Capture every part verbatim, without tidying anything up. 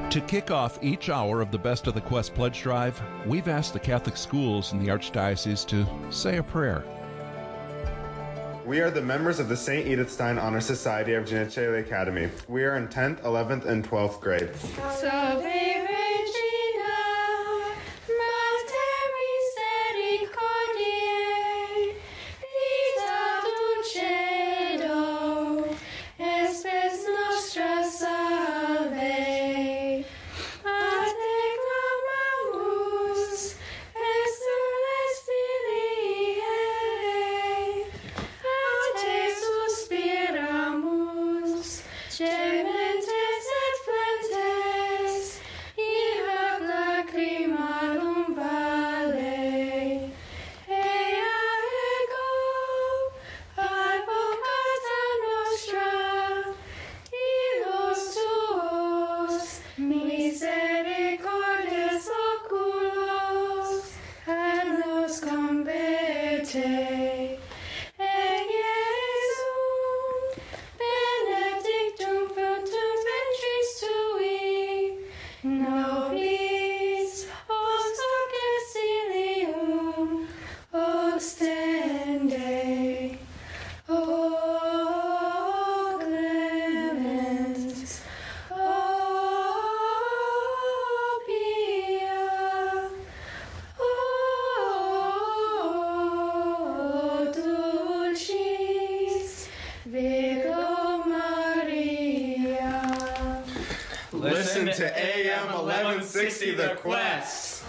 To kick off each hour of the Best of the Quest Pledge Drive, we've asked the Catholic schools in the Archdiocese to say a prayer. We are the members of the Saint Edith Stein Honor Society of Regina Coeli Academy. We are in tenth, eleventh, and twelfth grade. Salve Regina, Mater Misericordiae, Vita dulcedo, espes nostra salve. A te clamamus, exules Filii Eve, a te suspiramus, gementes et flentes, ihac lacrimalum vale. Ea ego, advocata nostra, illos tuos, misericordias oculos, ad nos converte. E Iesum, benedictum fructum ventris tui, nobis os hoc exilium ostende. O clemens, o pia, o dulcis Virgo Maria. Listen to A M eleven sixty The Quest.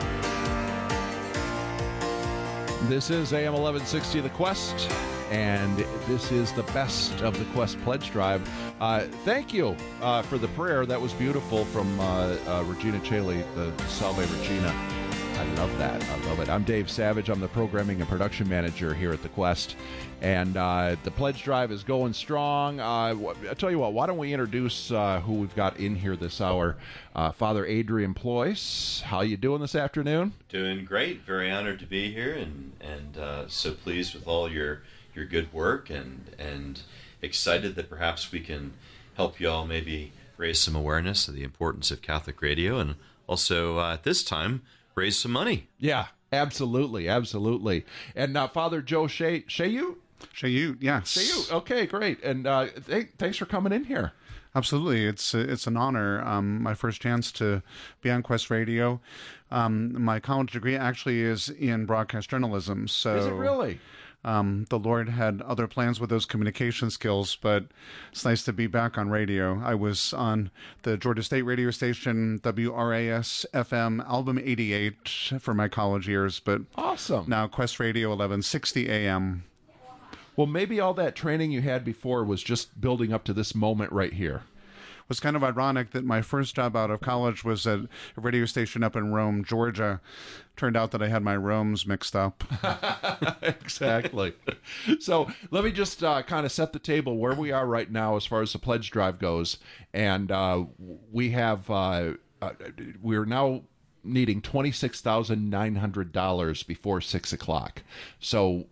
This is A M eleven sixty The Quest, and this is the Best of the Quest Pledge Drive. Uh, thank you uh, for the prayer. That was beautiful from uh, uh, Regina Coeli, the Salve Regina. I love that. I love it. I'm Dave Savage. I'm the programming and production manager here at the Quest, and uh, the pledge drive is going strong. Uh, I tell you what, why don't we introduce uh, who we've got in here this hour? Uh, Father Adrian Ployce. How you doing this afternoon? Doing great. Very honored to be here, and and uh, so pleased with all your your good work, and and excited that perhaps we can help you all maybe raise some awareness of the importance of Catholic radio, and also uh, at this time raise some money. Yeah, absolutely, absolutely. And uh, Father Joe Shea, Shayu? Shayu, yes. Shayu, okay, great. And uh, th- thanks for coming in here. Absolutely, it's it's an honor. Um, my first chance to be on Quest Radio. Um, my college degree actually is in broadcast journalism. So is it really? Um, the Lord had other plans with those communication skills, but it's nice to be back on radio. I was on the Georgia State radio station, W R A S F M, Album eighty-eight for my college years, but awesome. Now Quest Radio eleven sixty A M. Well, maybe all that training you had before was just building up to this moment right here. It was kind of ironic that my first job out of college was at a radio station up in Rome, Georgia. Turned out that I had my Romes mixed up. Exactly. So let me just uh, kind of set the table where we are right now as far as the pledge drive goes. And uh, we have, uh, uh, we're now needing twenty-six thousand nine hundred dollars before six o'clock. So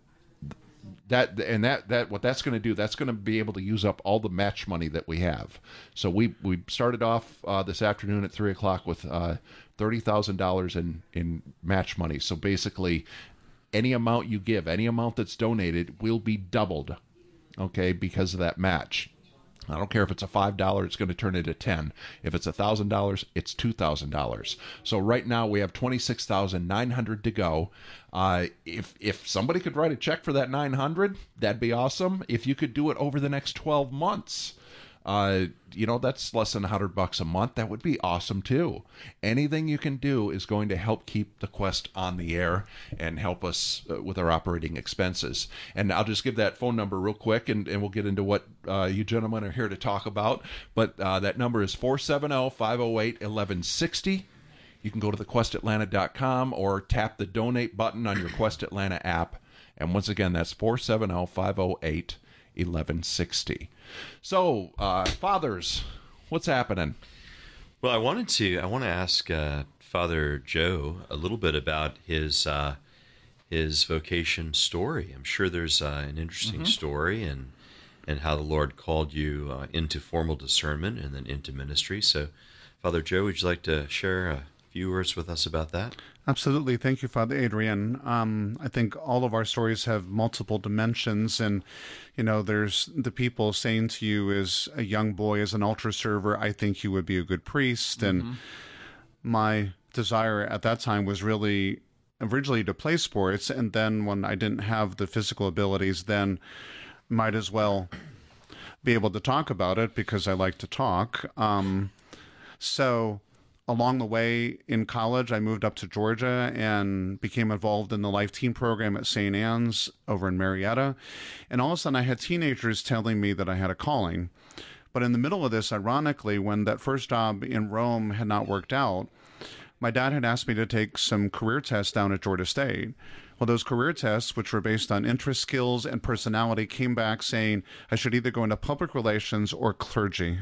that and that that what that's going to do, that's going to be able to use up all the match money that we have. So we we started off uh, this afternoon at three o'clock with uh, thirty thousand dollars in in match money. So basically, any amount you give, any amount that's donated, will be doubled. Okay, because of that match. I don't care if it's a five dollars, it's going to turn into ten. If it's one thousand dollars, it's two thousand dollars. So right now we have twenty-six thousand nine hundred dollars to go. Uh, if if somebody could write a check for that nine hundred dollars, that'd be awesome. If you could do it over the next twelve months, uh, you know, that's less than one hundred bucks a month. That would be awesome too. Anything you can do is going to help keep the Quest on the air and help us uh, with our operating expenses. And I'll just give that phone number real quick, and, and we'll get into what uh, you gentlemen are here to talk about. But uh, that number is four seven zero, five zero eight, one one six zero. You can go to the quest atlanta dot com or tap the donate button on your Quest Atlanta app. And once again, that's four seven zero, five zero eight, one one six zero. So, uh, fathers, what's happening? Well, I wanted to I want to ask uh, Father Joe a little bit about his uh, his vocation story. I'm sure there's uh, an interesting mm-hmm. story, and and how the Lord called you uh, into formal discernment and then into ministry. So, Father Joe, would you like to share a few words with us about that? Absolutely. Thank you, Father Adrian. Um, I think all of our stories have multiple dimensions. And, you know, there's the people saying to you as a young boy, as an altar server, I think you would be a good priest. Mm-hmm. And my desire at that time was really originally to play sports. And then when I didn't have the physical abilities, then might as well be able to talk about it because I like to talk. Um, so... Along the way in college, I moved up to Georgia and became involved in the Life Teen program at Saint Anne's over in Marietta. And all of a sudden, I had teenagers telling me that I had a calling. But in the middle of this, ironically, when that first job in Rome had not worked out, my dad had asked me to take some career tests down at Georgia State. Well, those career tests, which were based on interest, skills, and personality, came back saying I should either go into public relations or clergy.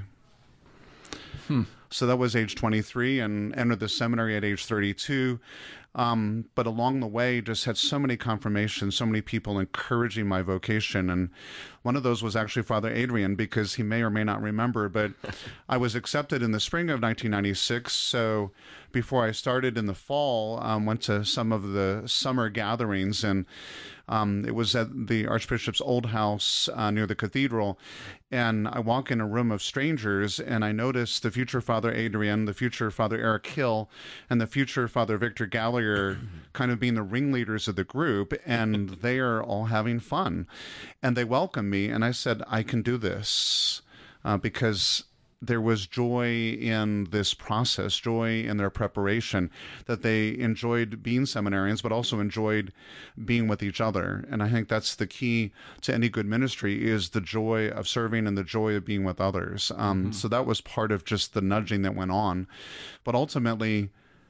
Hmm. So that was age twenty-three and entered the seminary at age thirty-two. Um, but along the way, just had so many confirmations, so many people encouraging my vocation. And one of those was actually Father Adrian, because he may or may not remember, but I was accepted in the spring of nineteen ninety-six. So before I started in the fall, um, went to some of the summer gatherings, and um, it was at the Archbishop's old house uh, near the cathedral. And I walk in a room of strangers, and I notice the future Father Adrian, the future Father Eric Hill, and the future Father Victor Gallagher kind of being the ringleaders of the group, and they are all having fun. And they welcome me, and I said, I can do this, uh, because there was joy in this process, joy in their preparation, that they enjoyed being seminarians, but also enjoyed being with each other. And I think that's the key to any good ministry, is the joy of serving and the joy of being with others. Um, mm-hmm. So that was part of just the nudging that went on. But ultimately,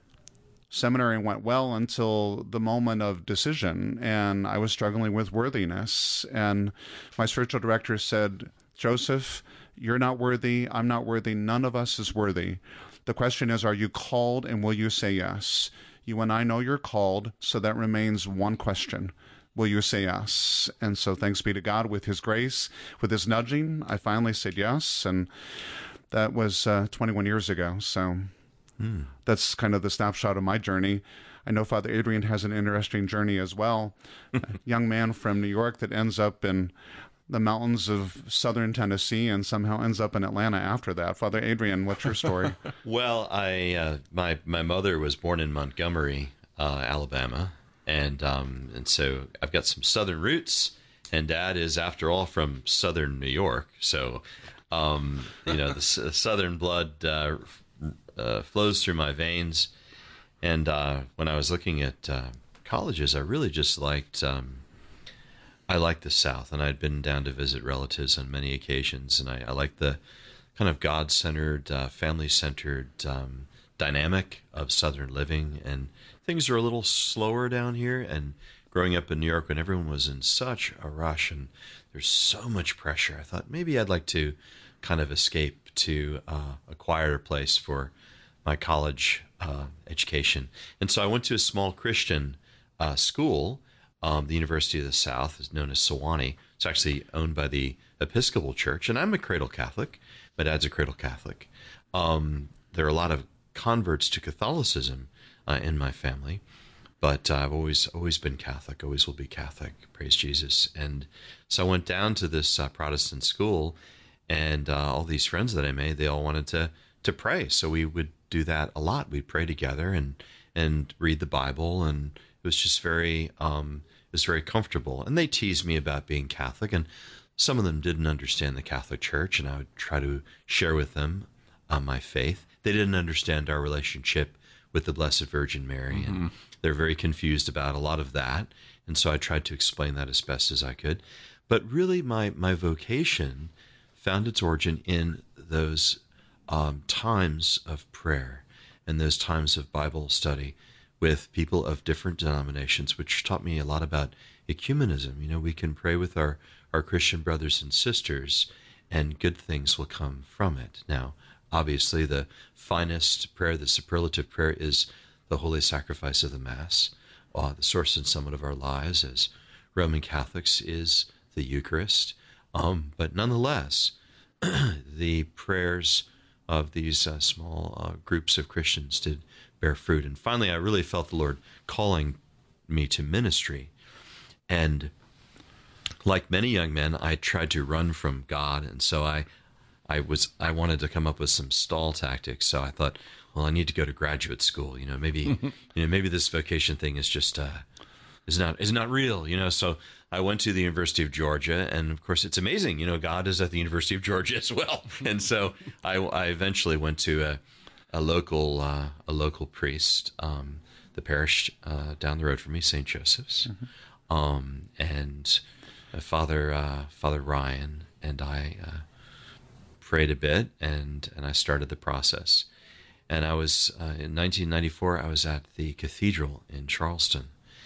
seminary went well until the moment of decision, and I was struggling with worthiness. And my spiritual director said, Joseph, you're not worthy. I'm not worthy. None of us is worthy. The question is, are you called, and will you say yes? You and I know you're called, so that remains one question. Will you say yes? And so thanks be to God, with his grace, with his nudging, I finally said yes. And that was uh, twenty-one years ago. So hmm. that's kind of the snapshot of my journey. I know Father Adrian has an interesting journey as well. A young man from New York that ends up in the mountains of southern Tennessee and somehow ends up in Atlanta after that. Father Adrian, what's your story? Well, I uh, my my mother was born in Montgomery, uh, Alabama, and um, and so I've got some southern roots, and Dad is, after all, from southern New York. So, um, you know, the, the southern blood uh, uh, flows through my veins. And uh, when I was looking at uh, colleges, I really just liked. Um, I liked the South, and I'd been down to visit relatives on many occasions, and I, I liked the kind of God-centered, uh, family-centered um, dynamic of Southern living, and things are a little slower down here. And growing up in New York, when everyone was in such a rush and there's so much pressure, I thought maybe I'd like to kind of escape to uh, a quieter place for my college uh, education. And so I went to a small Christian uh, school. Um, the University of the South is known as Sewanee. It's actually owned by the Episcopal Church, and I'm a cradle Catholic. My dad's a cradle Catholic. Um, there are a lot of converts to Catholicism uh, in my family, but uh, I've always always been Catholic, always will be Catholic, praise Jesus. And so I went down to this uh, Protestant school, and uh, all these friends that I made, they all wanted to to pray. So we would do that a lot. We'd pray together and and read the Bible, and it was just very... Um, It was very comfortable. And they teased me about being Catholic, and some of them didn't understand the Catholic Church, and I would try to share with them uh, my faith. They didn't understand our relationship with the Blessed Virgin Mary, mm-hmm. and they're very confused about a lot of that. And so I tried to explain that as best as I could. But really, my, my vocation found its origin in those um, times of prayer and those times of Bible study with people of different denominations, which taught me a lot about ecumenism. You know, we can pray with our, our Christian brothers and sisters, and good things will come from it. Now, obviously, the finest prayer, the superlative prayer, is the holy sacrifice of the Mass. Uh, the source and summit of our lives as Roman Catholics is the Eucharist. Um, but nonetheless, the prayers of these uh, small uh, groups of Christians did bear fruit. And finally, I really felt the Lord calling me to ministry. And like many young men, I tried to run from God, and so I, I was I wanted to come up with some stall tactics. So I thought, well, I need to go to graduate school. You know, maybe you know maybe this vocation thing is just uh, is not is not real. You know, so I went to the University of Georgia, and of course, it's amazing. You know, God is at the University of Georgia as well, and so I, I eventually went to a, a local uh, a local priest, um, the parish uh, down the road from me, Saint Joseph's, mm-hmm. um, and uh, Father uh, Father Ryan and I uh, prayed a bit, and and I started the process. And I was uh, in nineteen ninety-four. I was at the cathedral in Charleston.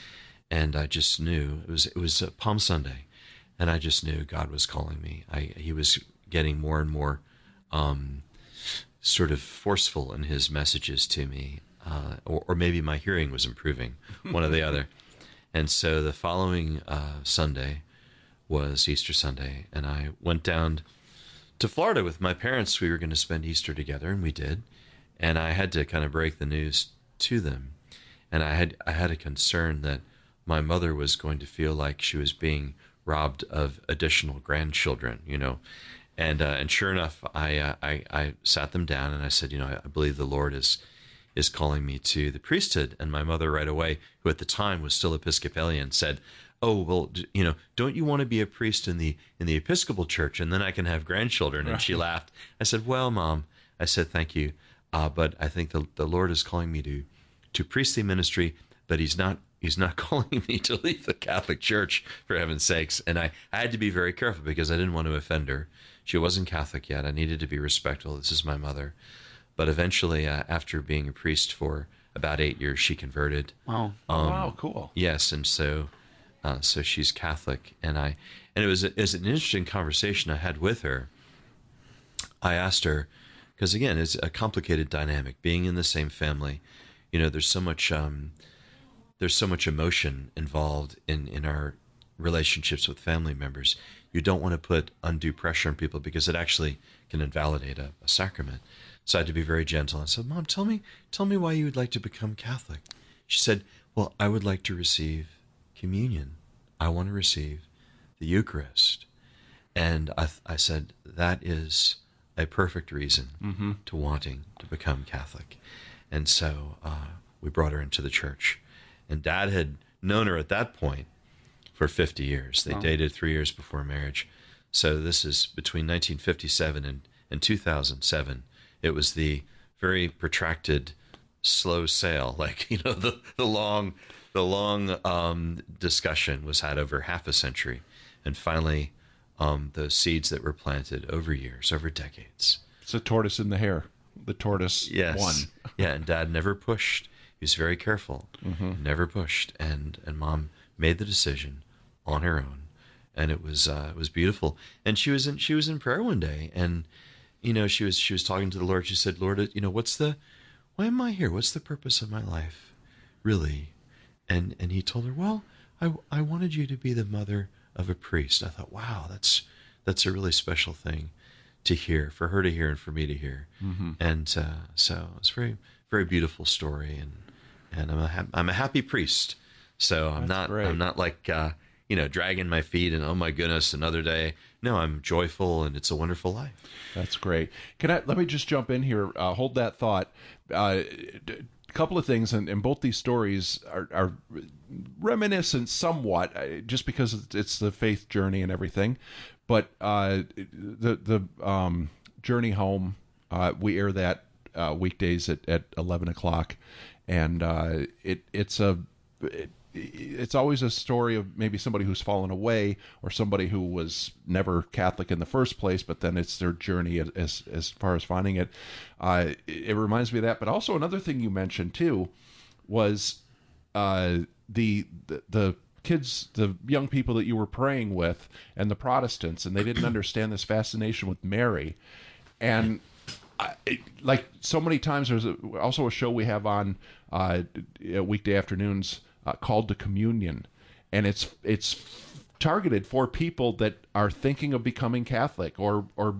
And I just knew it was it was uh, Palm Sunday, and I just knew God was calling me. I he was getting more and more, um, sort of forceful in his messages to me, uh, or, or maybe my hearing was improving, one or the other. And so the following uh, Sunday was Easter Sunday, and I went down to Florida with my parents. We were going to spend Easter together, and we did. And I had to kind of break the news to them, and I had I had a concern that my mother was going to feel like she was being robbed of additional grandchildren, you know, and uh, and sure enough, I, uh, I I sat them down and I said, you know, I, I believe the Lord is is calling me to the priesthood. And my mother, right away, who at the time was still Episcopalian, said, "Oh, well, you know, don't you want to be a priest in the in the Episcopal Church, and then I can have grandchildren?" And she laughed. I said, "Well, Mom," I said, "thank you, uh, but I think the the Lord is calling me to to priestly ministry, but He's not." He's not calling me to leave the Catholic Church, for heaven's sakes. And I, I had to be very careful because I didn't want to offend her. She wasn't Catholic yet. I needed to be respectful. This is my mother. But eventually, uh, after being a priest for about eight years, she converted. Wow. Um, wow, cool. Yes, and so uh, so she's Catholic. And I and it was, it was an interesting conversation I had with her. I asked her, because again, it's a complicated dynamic. Being in the same family, you know, there's so much... Um, There's so much emotion involved in, in our relationships with family members. You don't want to put undue pressure on people because it actually can invalidate a, a sacrament. So I had to be very gentle. I said, "Mom, tell me, tell me why you would like to become Catholic." She said, "Well, I would like to receive communion. I want to receive the Eucharist." And I, I said, that is a perfect reason mm-hmm. to wanting to become Catholic. And so uh, we brought her into the church. And Dad had known her at that point for fifty years. They wow. dated three years before marriage. So this is between nineteen fifty-seven and, and two thousand seven. It was the very protracted, slow sail. Like, you know, the, the long, the long um, discussion was had over half a century. And finally, um, those seeds that were planted over years, over decades. It's a tortoise in the hare. The tortoise yes. won. Yeah, and Dad never pushed. He was very careful, mm-hmm. never pushed, and, and Mom made the decision on her own, and it was uh, it was beautiful. And she was in she was in prayer one day, and you know she was she was talking to the Lord. She said, "Lord, you know what's the why am I here? What's the purpose of my life, really?" And and He told her, "Well, I I wanted you to be the mother of a priest." I thought, wow, that's that's a really special thing to hear, for her to hear and for me to hear, mm-hmm. and uh, so it's very very beautiful story. And. And I'm a ha- I'm a happy priest, so I'm That's not great. I'm not like uh, you know dragging my feet and oh my goodness another day. No, I'm joyful and it's a wonderful life. That's great. Can I let me just jump in here? Uh, hold that thought. Uh, a couple of things, and, and both these stories are, are reminiscent somewhat, uh, just because it's the faith journey and everything. But uh, the the um, journey home, uh, we air that uh, weekdays at, at eleven o'clock. And uh, it it's a it, it's always a story of maybe somebody who's fallen away or somebody who was never Catholic in the first place, but then it's their journey as as far as finding it. Uh, it, it reminds me of that. But also another thing you mentioned too was uh, the, the the kids, the young people that you were praying with, and the Protestants, and they didn't understand this fascination with Mary, and. I, it, like so many times, there's a, also a show we have on uh, weekday afternoons uh, called The Communion, and it's it's targeted for people that are thinking of becoming Catholic or or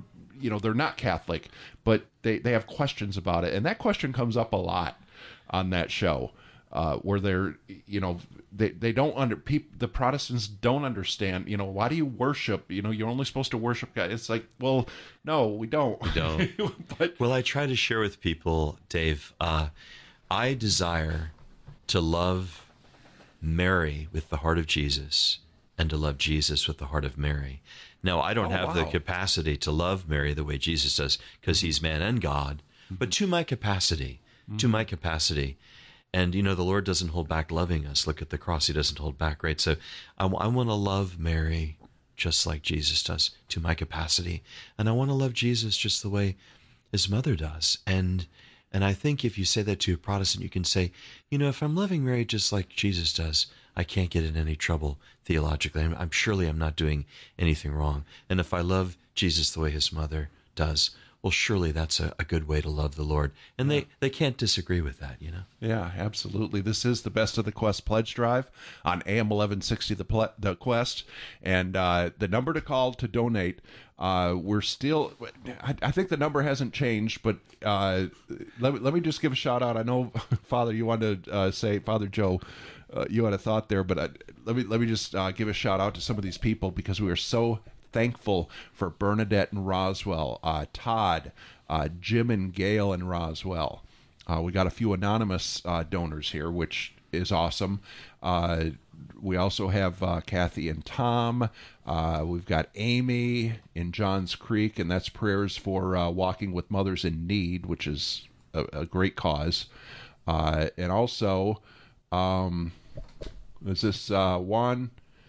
you know, they're not Catholic, but they, they have questions about it. And that question comes up a lot on that show, uh, where they're, you know, they, they don't under, people, the Protestants don't understand, you know, why do you worship? You know, you're only supposed to worship God. It's like, well, no, we don't. We don't. But, well, I try to share with people, Dave, uh, I desire to love Mary with the heart of Jesus and to love Jesus with the heart of Mary. Now, I don't Oh, have wow. the capacity to love Mary the way Jesus does because he's man and God, but to my capacity, Mm-hmm. to my capacity. And, you know, the Lord doesn't hold back loving us. Look at the cross. He doesn't hold back, right? So I, I want to love Mary just like Jesus does to my capacity. And I want to love Jesus just the way his mother does. And and I think if you say that to a Protestant, you can say, you know, if I'm loving Mary just like Jesus does, I can't get in any trouble theologically. I'm, I'm surely I'm not doing anything wrong. And if I love Jesus the way his mother does, well, surely that's a, a good way to love the Lord. And they, they can't disagree with that, you know? yeah, absolutely. This is the Best of the Quest pledge drive on A M eleven sixty, the, ple- the Quest. And uh, the number to call to donate, uh, we're still, I, I think the number hasn't changed, but uh, let, me, let me just give a shout out. I know, Father, you wanted to uh, say, Father Joe, uh, you had a thought there, but I, let me let me just uh, give a shout out to some of these people because we are so thankful for Bernadette and Roswell, uh, Todd, uh, Jim and Gail and Roswell. Uh, we got a few anonymous uh, donors here, which is awesome. Uh, we also have uh, Kathy and Tom. Uh, we've got Amy in Johns Creek, and that's prayers for uh, Walking with Mothers in Need, which is a, a great cause. Uh, and also, um, is this uh, Juan?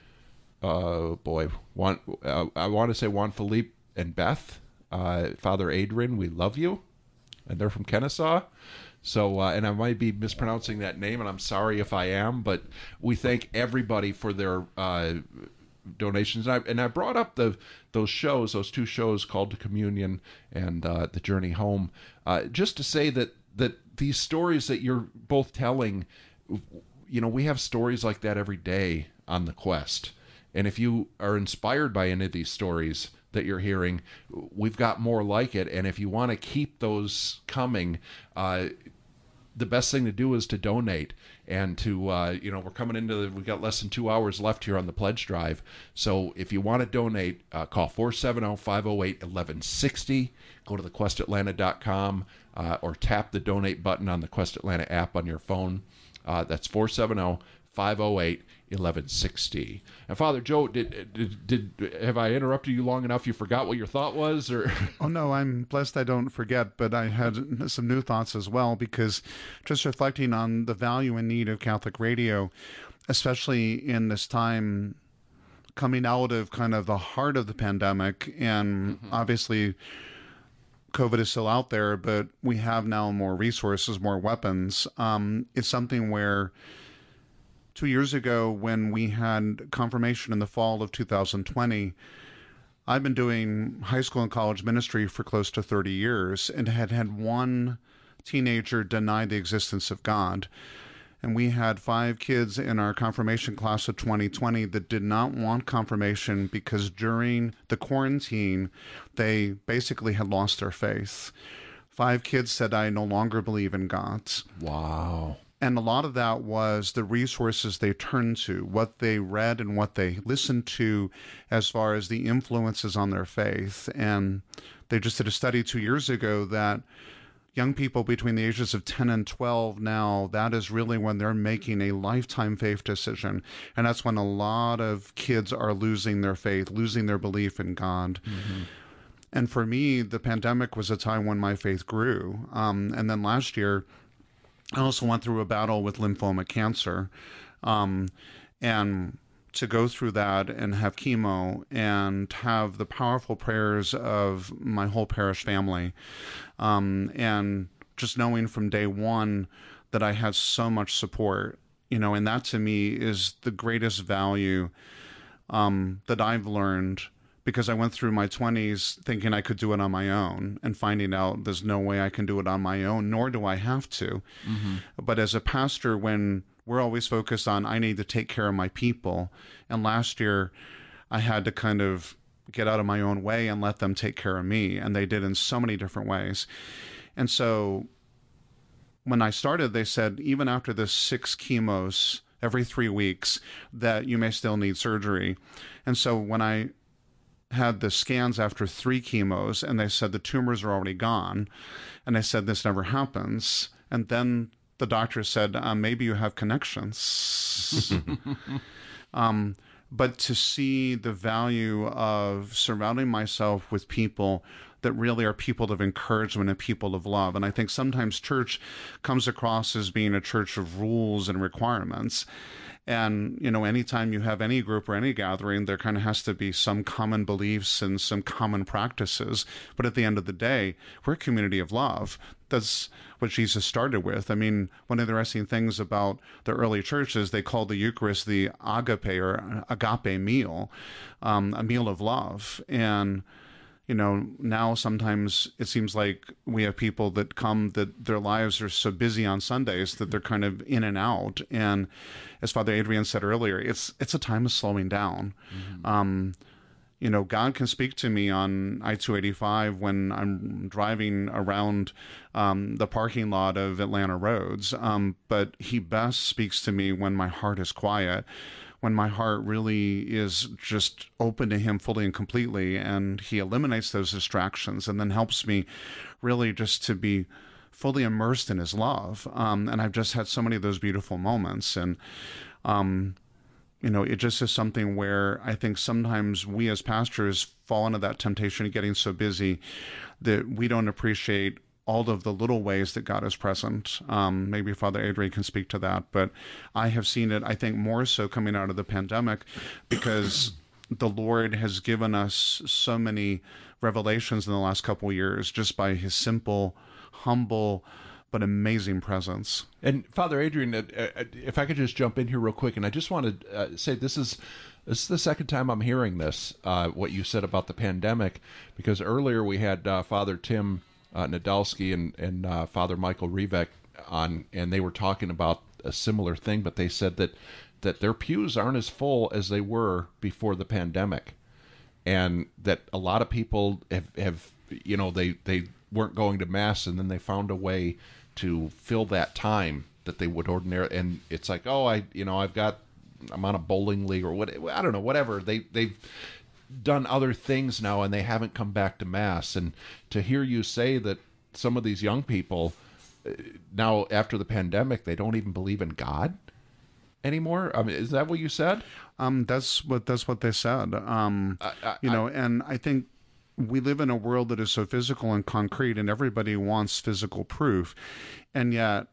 Uh, boy, Juan, uh, I want to say Juan Philippe and Beth, uh, Father Adrian, we love you. And they're from Kennesaw. So, uh, and I might be mispronouncing that name, and I'm sorry if I am, but we thank everybody for their uh, donations. And I, and I brought up the those shows, those two shows, Called to Communion and uh, The Journey Home, uh, just to say that that these stories that you're both telling, you know, we have stories like that every day on the Quest. And if you are inspired by any of these stories that you're hearing, we've got more like it. And if you want to keep those coming, uh, the best thing to do is to donate. And to, uh, you know, we're coming into, the, we've got less than two hours left here on the pledge drive. So if you want to donate, uh, call four seven zero, five zero eight, one one six zero. Go to the quest atlanta dot com uh, or tap the donate button on the Quest Atlanta app on your phone. Uh, that's four seven zero, five zero eight, one one six zero. And Father Joe, did, did did have I interrupted you long enough you forgot what your thought was? Or Oh, no, I'm blessed I don't forget, but I had some new thoughts as well, because just reflecting on the value and need of Catholic radio, especially in this time coming out of kind of the heart of the pandemic, and mm-hmm. obviously COVID is still out there, but we have now more resources, more weapons. Um, it's something where two years ago, when we had confirmation in the fall of two thousand twenty, I've been doing high school and college ministry for close to thirty years and had had one teenager deny the existence of God. And we had five kids in our confirmation class of twenty twenty that did not want confirmation because during the quarantine, they basically had lost their faith. Five kids said, I no longer believe in God. wow. And a lot of that was the resources they turned to, what they read and what they listened to as far as the influences on their faith. And they just did a study two years ago that young people between the ages of ten and twelve now, that is really when they're making a lifetime faith decision. And that's when a lot of kids are losing their faith, losing their belief in God. Mm-hmm. And for me, the pandemic was a time when my faith grew. Um, and then last year, I also went through a battle with lymphoma cancer, um, and to go through that and have chemo and have the powerful prayers of my whole parish family, um, and just knowing from day one that I had so much support, you know, and that to me is the greatest value um, that I've learned, because I went through my twenties thinking I could do it on my own and finding out there's no way I can do it on my own, nor do I have to. Mm-hmm. But as a pastor, when we're always focused on, I need to take care of my people. And last year I had to kind of get out of my own way and let them take care of me. And they did in so many different ways. And so when I started, they said, even after the six chemos every three weeks, that you may still need surgery. And so when I had the scans after three chemos and they said the tumors are already gone, and I said, this never happens. And then the doctor said, uh, maybe you have connections. um, but to see the value of surrounding myself with people that really are people of encouragement and people of love. And I think sometimes church comes across as being a church of rules and requirements. And, you know, anytime you have any group or any gathering, there kind of has to be some common beliefs and some common practices. But at the end of the day, we're a community of love. That's what Jesus started with. I mean, one of the interesting things about the early churches, they called the Eucharist the agape or agape meal, um, a meal of love. And you know, now sometimes it seems like we have people that come that their lives are so busy on Sundays that they're kind of in and out. And as Father Adrian said earlier, it's it's a time of slowing down. Mm-hmm. Um, you know, God can speak to me on I two eighty-five when I'm driving around um, the parking lot of Atlanta roads. Um, but he best speaks to me when my heart is quiet, when my heart really is just open to him fully and completely, and he eliminates those distractions and then helps me really just to be fully immersed in his love. Um, and I've just had so many of those beautiful moments. And, um, you know, it just is something where I think sometimes we as pastors fall into that temptation of getting so busy that we don't appreciate all of the little ways that God is present. Um, maybe Father Adrian can speak to that, but I have seen it, I think, more so coming out of the pandemic, because the Lord has given us so many revelations in the last couple of years just by his simple, humble, but amazing presence. And Father Adrian, uh, uh, if I could just jump in here real quick, and I just want to uh, say this is this is the second time I'm hearing this, uh, what you said about the pandemic, because earlier we had uh, Father Tim Uh, Nadolski and, and uh, Father Michael Rivek on, and they were talking about a similar thing, but they said that, that their pews aren't as full as they were before the pandemic, and that a lot of people have, have you know, they, they weren't going to Mass, and then they found a way to fill that time that they would ordinarily, and it's like, oh, I, you know, I've got, I'm on a bowling league or what, I don't know, whatever. They, they've done other things now and they haven't come back to Mass. And to hear you say that some of these young people uh, now after the pandemic, they don't even believe in God anymore. I mean, is that what you said? Um, that's what, that's what they said. Um, I, I, you know, and I think we live in a world that is so physical and concrete, and everybody wants physical proof. And yet,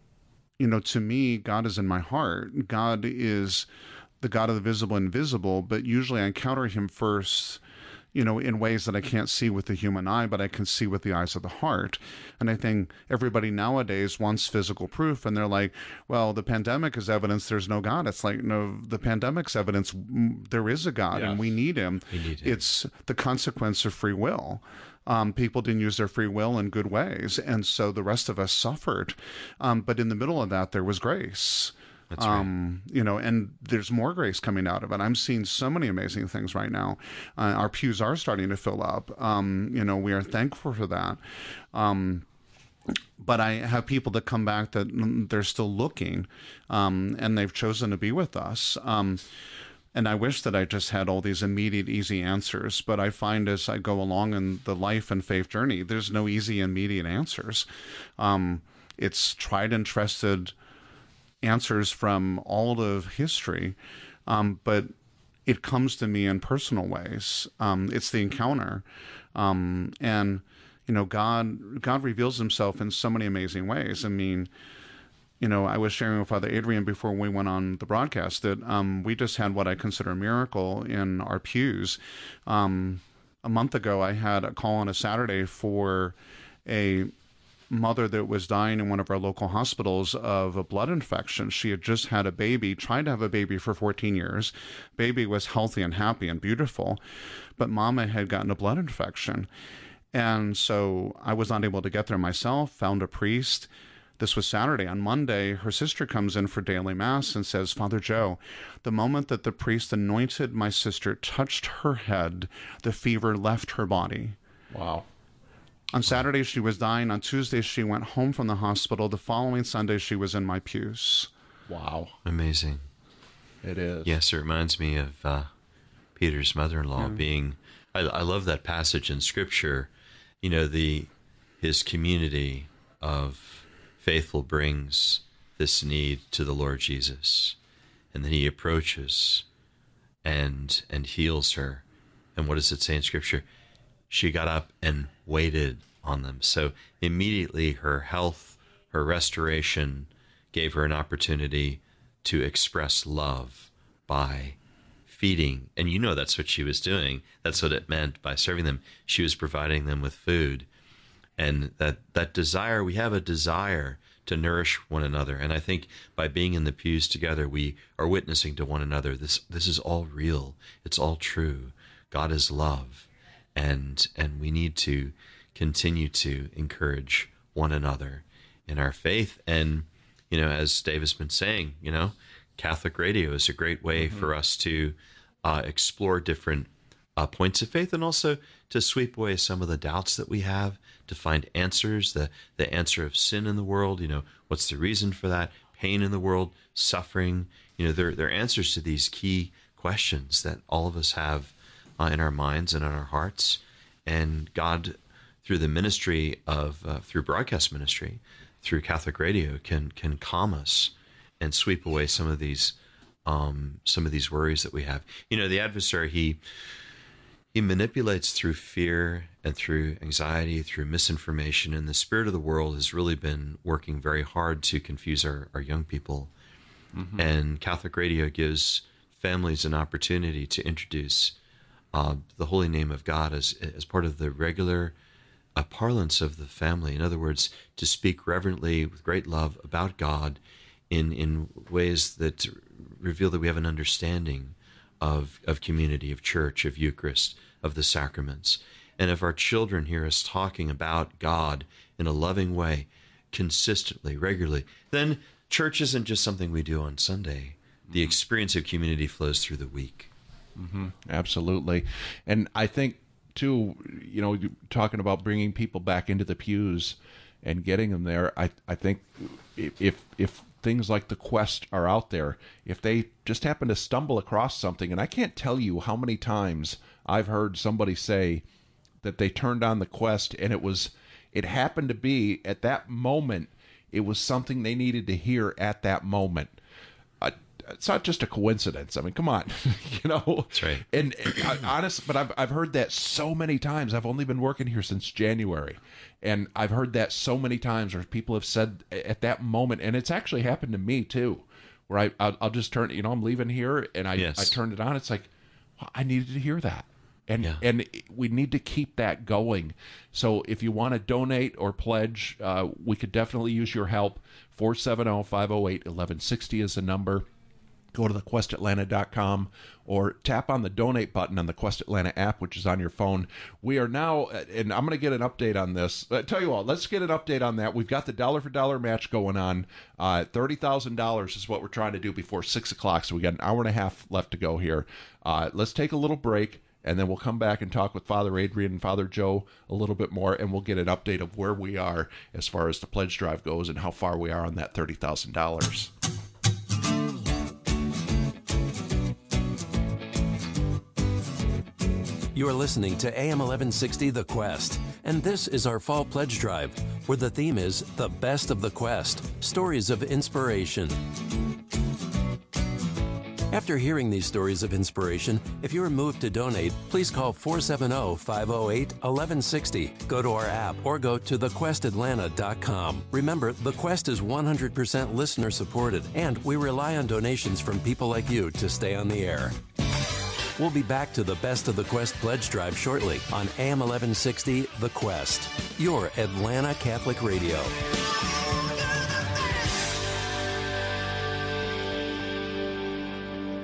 you know, to me, God is in my heart. God is the God of the visible and invisible, but usually I encounter him first, you know, in ways that I can't see with the human eye, but I can see with the eyes of the heart. And I think everybody nowadays wants physical proof, and they're like, well, the pandemic is evidence there's no God. It's like, no, the pandemic's evidence there is a God, yes, and we need him. We need him. It's the consequence of free will. Um, people didn't use their free will in good ways, and so the rest of us suffered. Um, but in the middle of that, there was grace. That's right. Um, you know, and there's more grace coming out of it. I'm seeing so many amazing things right now. Uh, our pews are starting to fill up. Um, you know, we are thankful for that. Um, but I have people that come back that they're still looking, um, and they've chosen to be with us. Um, and I wish that I just had all these immediate, easy answers. But I find as I go along in the life and faith journey, there's no easy, immediate answers. Um, it's tried and trusted answers from all of history, um, but it comes to me in personal ways. Um, it's the encounter, um, and you know, God God reveals himself in so many amazing ways. I mean, you know, I was sharing with Father Adrian before we went on the broadcast that um, we just had what I consider a miracle in our pews. Um, a month ago, I had a call on a Saturday for a mother that was dying in one of our local hospitals of a blood infection. She had just had a baby, tried to have a baby for fourteen years. Baby was healthy and happy and beautiful, but mama had gotten a blood infection. And so I was not able to get there myself, found a priest. This was Saturday. On Monday, her sister comes in for daily mass and says, Father Joe, the moment that the priest anointed my sister, touched her head, the fever left her body. Wow. On Saturday, she was dying. On Tuesday, she went home from the hospital. The following Sunday, she was in my pews. Wow. Amazing. It is. Yes, it reminds me of uh, Peter's mother-in-law Yeah. being, I, I love that passage in Scripture, you know, the his community of faithful brings this need to the Lord Jesus. And then he approaches and and heals her. And what does it say in Scripture? She got up and waited on them. So immediately her health, her restoration gave her an opportunity to express love by feeding. And you know that's what she was doing. That's what it meant by serving them. She was providing them with food. And that, that desire, we have a desire to nourish one another. And I think by being in the pews together, we are witnessing to one another. This this is all real. It's all true. God is love. And and we need to continue to encourage one another in our faith. And, you know, as Dave has been saying, you know, Catholic radio is a great way mm-hmm. for us to uh, explore different uh, points of faith, and also to sweep away some of the doubts that we have, to find answers, the, the answer of sin in the world, you know, what's the reason for that, pain in the world, suffering, you know, they're, they're answers to these key questions that all of us have uh, in our minds and in our hearts. And God, through the ministry of, uh, through broadcast ministry, through Catholic radio, can can calm us and sweep away some of these um, some of these worries that we have. You know, the adversary, he he manipulates through fear and through anxiety, through misinformation, and the spirit of the world has really been working very hard to confuse our, our young people. Mm-hmm. And Catholic radio gives families an opportunity to introduce uh, the holy name of God as as part of the regular a parlance of the family. In other words, to speak reverently with great love about God in in ways that reveal that we have an understanding of of community, of church, of Eucharist, of the sacraments. And if our children hear us talking about God in a loving way, consistently, regularly, then church isn't just something we do on Sunday. The experience of community flows through the week. Mm-hmm. Absolutely. And I think, too, you know, talking about bringing people back into the pews and getting them there, I I think if if things like the Quest are out there, if they just happen to stumble across something, and I can't tell you how many times I've heard somebody say that they turned on the Quest and it was, it happened to be at that moment, it was something they needed to hear at that moment. I, It's not just a coincidence. I mean, come on, you know. That's right. And, and I, honest, but I've I've heard that so many times. I've only been working here since January, and I've heard that so many times where people have said at that moment, and it's actually happened to me too, where I I'll, I'll just turn, you know, I'm leaving here, and I Yes. I turned it on. It's like, well, I needed to hear that. And Yeah. and we need to keep that going. So if you want to donate or pledge, uh, we could definitely use your help. four seven zero, five zero eight, one one six zero is the number. Go to the quest atlanta dot com or tap on the donate button on the Quest Atlanta app, which is on your phone. We are now, and I'm going to get an update on this. I tell you what, let's get an update on that. We've got the dollar for dollar match going on. Uh, thirty thousand dollars is what we're trying to do before six o'clock, so we got an hour and a half left to go here. Uh, let's take a little break, and then we'll come back and talk with Father Adrian and Father Joe a little bit more, and we'll get an update of where we are as far as the pledge drive goes and how far we are on that thirty thousand dollars. You are listening to A M eleven sixty The Quest, and this is our Fall Pledge Drive, where the theme is The Best of the Quest, Stories of Inspiration. After hearing these stories of inspiration, if you are moved to donate, please call four seven zero, five zero eight, one one six zero, go to our app, or go to the quest atlanta dot com. Remember, The Quest is one hundred percent listener supported, and we rely on donations from people like you to stay on the air. We'll be back to the Best of the Quest Pledge Drive shortly on A M eleven sixty The Quest, your Atlanta Catholic Radio.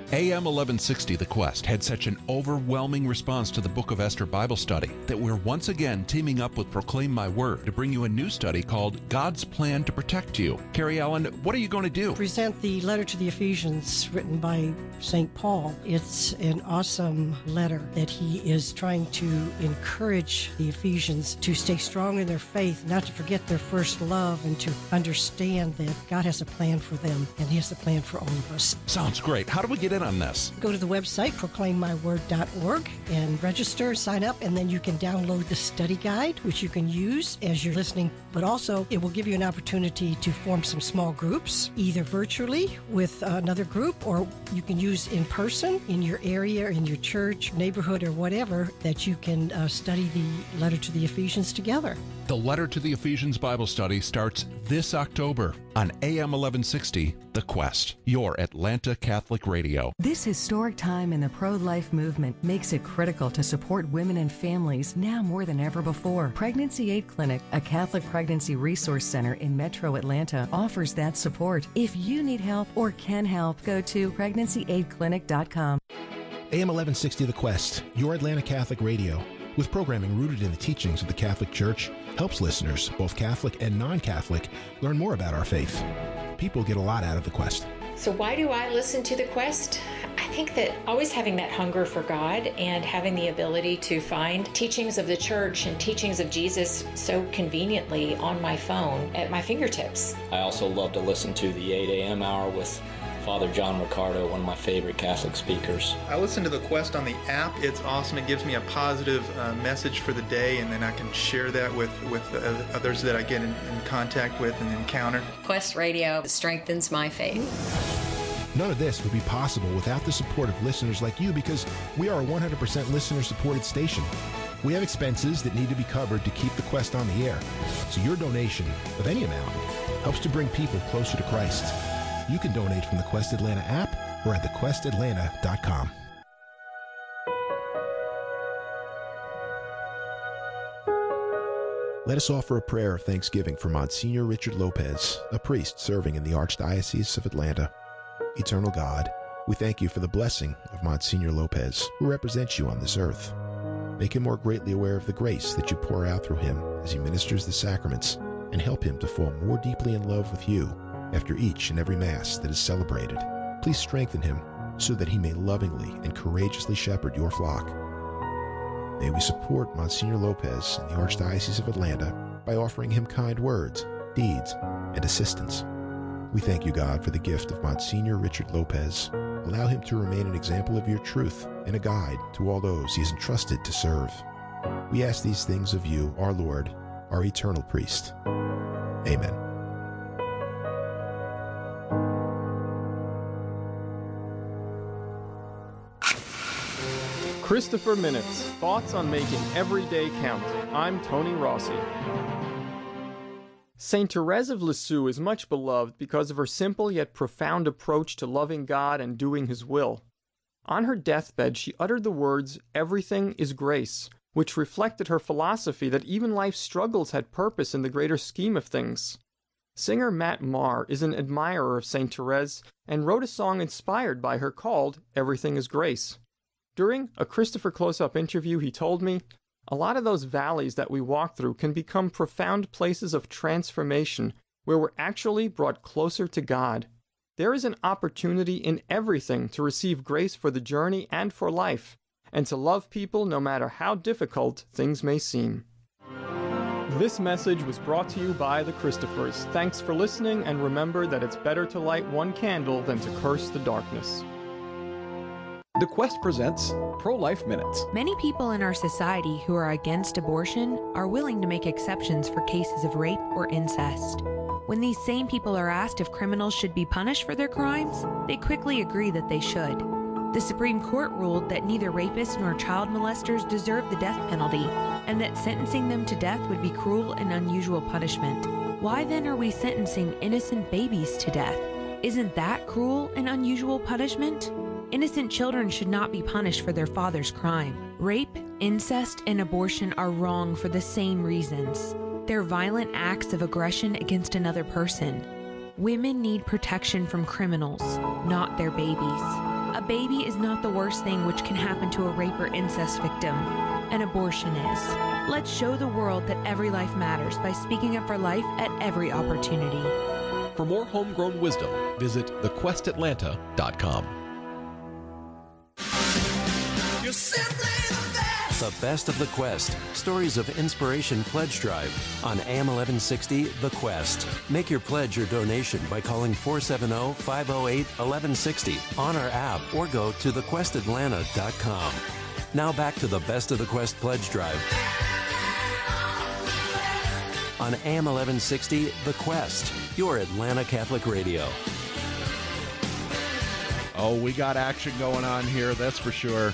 A M eleven sixty The Quest had such an overwhelming response to the Book of Esther Bible study that we're once again teaming up with Proclaim My Word to bring you a new study called God's Plan to Protect You. Carrie Allen, what are you going to do? Present the letter to the Ephesians written by Saint Paul. It's an awesome letter that he is trying to encourage the Ephesians to stay strong in their faith, not to forget their first love, and to understand that God has a plan for them and he has a plan for all of us. Sounds great. How do we get in on this? Go to the website, proclaim my word dot org, and register, sign up, and then you can download the study guide, which you can use as you're listening. But also, it will give you an opportunity to form some small groups, either virtually with another group, or you can use in person in your area, in your church, neighborhood, or whatever, that you can uh, study the letter to the Ephesians together. The Letter to the Ephesians Bible Study starts this October on A M eleven sixty The Quest, your Atlanta Catholic Radio. This historic time in the pro-life movement makes it critical to support women and families now more than ever before. Pregnancy Aid Clinic, a Catholic pregnancy resource center in Metro Atlanta, offers that support. If you need help or can help, go to pregnancy aid clinic dot com. A M eleven sixty The Quest, your Atlanta Catholic Radio, with programming rooted in the teachings of the Catholic Church, helps listeners, both Catholic and non-Catholic, learn more about our faith. People get a lot out of The Quest. So why do I listen to The Quest? I think that always having that hunger for God and having the ability to find teachings of the church and teachings of Jesus so conveniently on my phone at my fingertips. I also love to listen to the eight a.m. hour with Father John Ricardo, one of my favorite Catholic speakers. I listen to The Quest on the app. It's awesome. It gives me a positive uh, message for the day, and then I can share that with, with uh, others that I get in, in contact with and encounter. Quest Radio strengthens my faith. None of this would be possible without the support of listeners like you, because we are a one hundred percent listener-supported station. We have expenses that need to be covered to keep The Quest on the air, so your donation of any amount helps to bring people closer to Christ. You can donate from the Quest Atlanta app or at the quest atlanta dot com. Let us offer a prayer of thanksgiving for Monsignor Richard Lopez, a priest serving in the Archdiocese of Atlanta. Eternal God, we thank you for the blessing of Monsignor Lopez, who represents you on this earth. Make him more greatly aware of the grace that you pour out through him as he ministers the sacraments, and help him to fall more deeply in love with you after each and every Mass that is celebrated. Please strengthen him so that he may lovingly and courageously shepherd your flock. May we support Monsignor Lopez in the Archdiocese of Atlanta by offering him kind words, deeds, and assistance. We thank you, God, for the gift of Monsignor Richard Lopez. Allow him to remain an example of your truth and a guide to all those he is entrusted to serve. We ask these things of you, our Lord, our eternal priest. Amen. Christopher Minutes, thoughts on making every day count. I'm Tony Rossi. Saint Therese of Lisieux is much beloved because of her simple yet profound approach to loving God and doing His will. On her deathbed, she uttered the words, "Everything is grace," which reflected her philosophy that even life's struggles had purpose in the greater scheme of things. Singer Matt Maher is an admirer of Saint Therese and wrote a song inspired by her called Everything is Grace. During a Christopher Close-Up interview, he told me, "A lot of those valleys that we walk through can become profound places of transformation where we're actually brought closer to God. There is an opportunity in everything to receive grace for the journey and for life, and to love people no matter how difficult things may seem." This message was brought to you by the Christophers. Thanks for listening, and remember that it's better to light one candle than to curse the darkness. The Quest presents Pro-Life Minutes. Many people in our society who are against abortion are willing to make exceptions for cases of rape or incest. When these same people are asked if criminals should be punished for their crimes, they quickly agree that they should. The Supreme Court ruled that neither rapists nor child molesters deserve the death penalty, and that sentencing them to death would be cruel and unusual punishment. Why then are we sentencing innocent babies to death? Isn't that cruel and unusual punishment? Innocent children should not be punished for their father's crime. Rape, incest, and abortion are wrong for the same reasons. They're violent acts of aggression against another person. Women need protection from criminals, not their babies. A baby is not the worst thing which can happen to a rape or incest victim. An abortion is. Let's show the world that every life matters by speaking up for life at every opportunity. For more homegrown wisdom, visit the quest atlanta dot com. The best of the Quest. Stories of Inspiration Pledge Drive on A M eleven sixty The Quest. Make your pledge or donation by calling four seven zero, five zero eight, one one six zero on our app or go to the quest atlanta dot com. Now back to the best of the Quest Pledge Drive on A M eleven sixty The Quest, your Atlanta Catholic radio. Oh, we got action going on here, that's for sure.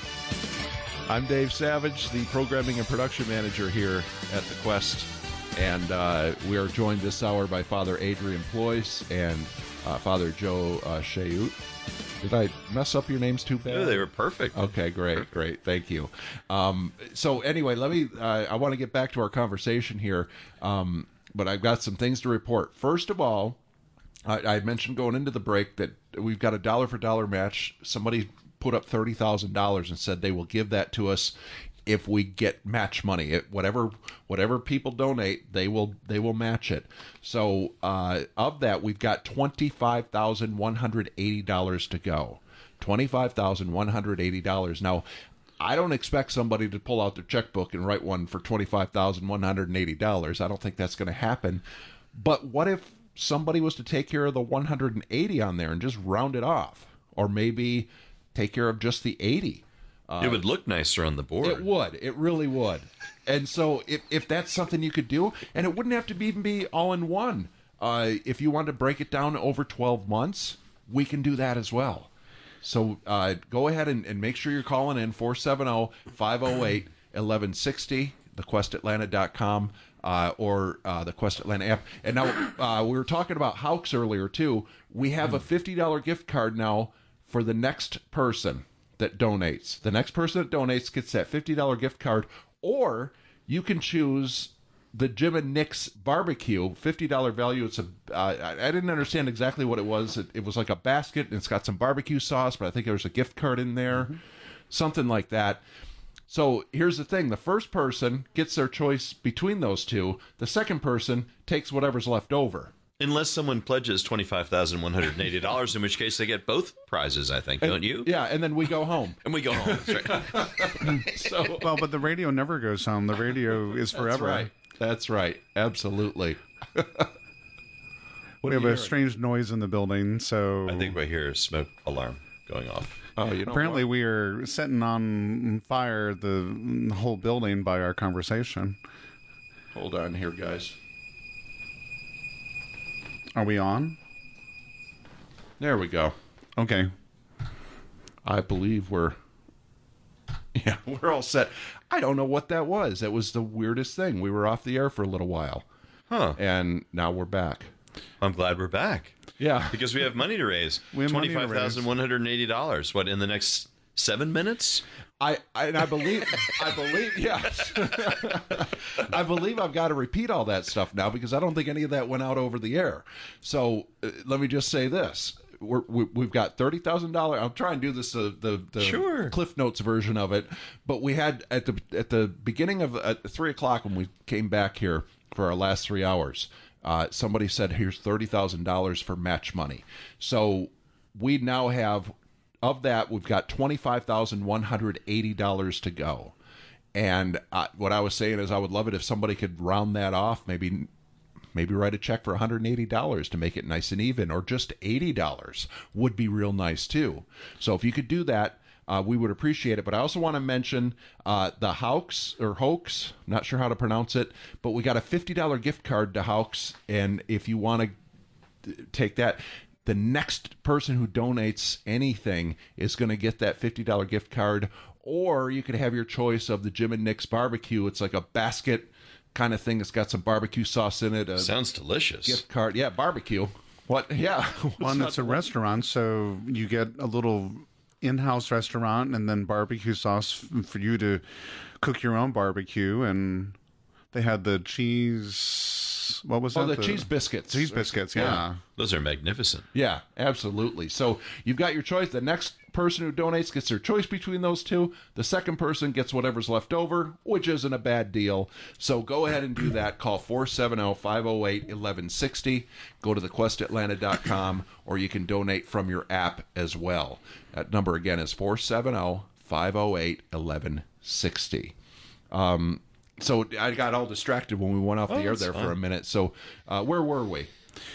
I'm Dave Savage, the programming and production manager here at the Quest, and uh, we are joined this hour by Father Adrian Ployce and uh, Father Joe uh, Chayut. Did I mess up your names too bad? No, they were perfect. Okay, great, great. Thank you. Um, so anyway, let me, uh, I want to get back to our conversation here, um, but I've got some things to report. First of all, I, I mentioned going into the break that we've got a dollar for dollar match. Somebody put up thirty thousand dollars and said they will give that to us if we get match money. It, whatever whatever people donate, they will they will match it. So uh, of that, we've got twenty-five thousand one hundred eighty dollars to go. twenty-five thousand one hundred eighty dollars. Now, I don't expect somebody to pull out their checkbook and write one for twenty-five thousand one hundred eighty dollars. I don't think that's going to happen. But what if somebody was to take care of the one hundred eighty on there and just round it off? Or maybe take care of just the eighty. Uh, it would look nicer on the board. It would. It really would. And so if, if that's something you could do, and it wouldn't have to be, even be all in one. Uh, if you wanted to break it down over twelve months, we can do that as well. So uh, go ahead and, and make sure you're calling in four seven zero, five zero eight, one one six zero, the quest atlanta dot com, uh, or uh, the Quest Atlanta app. And now uh, we were talking about Houks earlier, too. We have a fifty dollars gift card now for the next person that donates. The next person that donates gets that fifty dollars gift card, or you can choose the Jim and Nick's barbecue, fifty dollars value. It's a, uh, I didn't understand exactly what it was. It, it was like a basket, and it's got some barbecue sauce, but I think there's a gift card in there, mm-hmm. something like that. So here's the thing. The first person gets their choice between those two. The second person takes whatever's left over. Unless someone pledges twenty-five thousand one hundred eighty dollars, in which case they get both prizes, I think, and, don't you? Yeah, and then we go home. And we go home, that's right. so, well, but the radio never goes home. The radio is forever. That's right. That's right. Absolutely. We have a strange noise in the building, so... I think right here is smoke alarm going off. Oh, you know Apparently what? we are setting on fire the whole building by our conversation. Hold on here, guys. Are we on? There we go. Okay. I believe we're... Yeah, we're all set. I don't know what that was. That was the weirdest thing. We were off the air for a little while. Huh. And now we're back. I'm glad we're back. Yeah. Because we have money to raise. We have twenty-five thousand one hundred eighty dollars. What, in the next seven minutes? I, I and I believe I believe yes. I believe I've got to repeat all that stuff now because I don't think any of that went out over the air. So uh, let me just say this: We're, we, we've got thirty thousand dollars. I'll try and do this uh, the the sure. Cliff Notes version of it. But we had at the at the beginning of at three o'clock when we came back here for our last three hours. Uh, somebody said, "Here's thirty thousand dollars for match money." So we now have. Of that, we've got twenty-five thousand one hundred eighty dollars to go. And uh, what I was saying is I would love it if somebody could round that off, maybe maybe write a check for one hundred eighty dollars to make it nice and even, or just eighty dollars would be real nice too. So if you could do that, uh, we would appreciate it. But I also want to mention uh, the Houks, or Hoax, not sure how to pronounce it, but we got a fifty dollars gift card to Houks, and if you want to take that... The next person who donates anything is going to get that fifty dollars gift card, or you could have your choice of the Jim and Nick's barbecue. It's like a basket kind of thing that's got some barbecue sauce in it. Sounds delicious. Gift card. Yeah, barbecue. What? Yeah. Well, and it's a restaurant, so you get a little in-house restaurant and then barbecue sauce for you to cook your own barbecue. And they had the cheese... biscuits. What was Oh, that? the cheese biscuits. Cheese biscuits, yeah. Yeah. Those are magnificent. Yeah, absolutely. So you've got your choice. The next person who donates gets their choice between those two. The second person gets whatever's left over, which isn't a bad deal. So go ahead and do that. Call four seven zero, five zero eight, one one six zero. Go to the quest atlanta dot com, or you can donate from your app as well. That number again is four seven zero, five zero eight, one one six zero. Um, so I got all distracted when we went off Oh, the air that's there for fine. a minute. So uh, where were we?